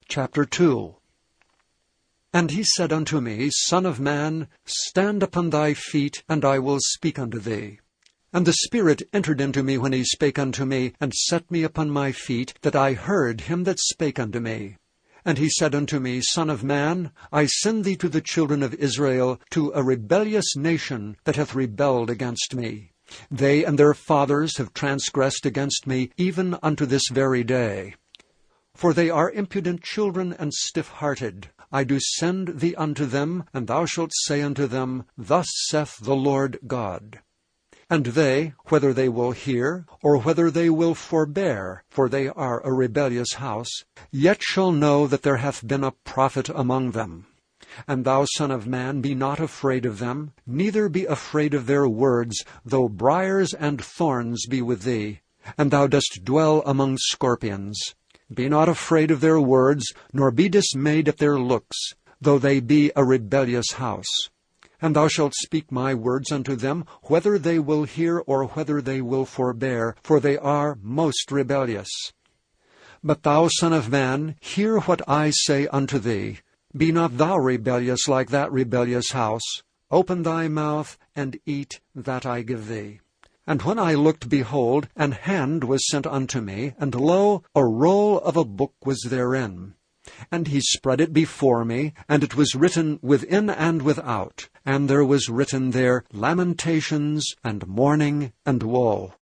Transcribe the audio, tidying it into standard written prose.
Chapter 2. And he said unto me, Son of man, stand upon thy feet, and I will speak unto thee. And the Spirit entered into me when he spake unto me, and set me upon my feet, that I heard him that spake unto me. And he said unto me, Son of man, I send thee to the children of Israel, to a rebellious nation that hath rebelled against me. They and their fathers have transgressed against me, even unto this very day. For they are impudent children and stiff-hearted. I do send thee unto them, and thou shalt say unto them, Thus saith the Lord God. And they, whether they will hear, or whether they will forbear, for they are a rebellious house, yet shall know that there hath been a prophet among them. And thou, son of man, be not afraid of them, neither be afraid of their words, though briars and thorns be with thee, and thou dost dwell among scorpions. Be not afraid of their words, nor be dismayed at their looks, though they be a rebellious house. And thou shalt speak my words unto them, whether they will hear or whether they will forbear, for they are most rebellious. But thou, son of man, hear what I say unto thee. Be not thou rebellious like that rebellious house. Open thy mouth, and eat that I give thee. And when I looked, behold, an hand was sent unto me, and lo, a roll of a book was therein. And he spread it before me, and it was written within and without. And there was written there lamentations, and mourning, and woe.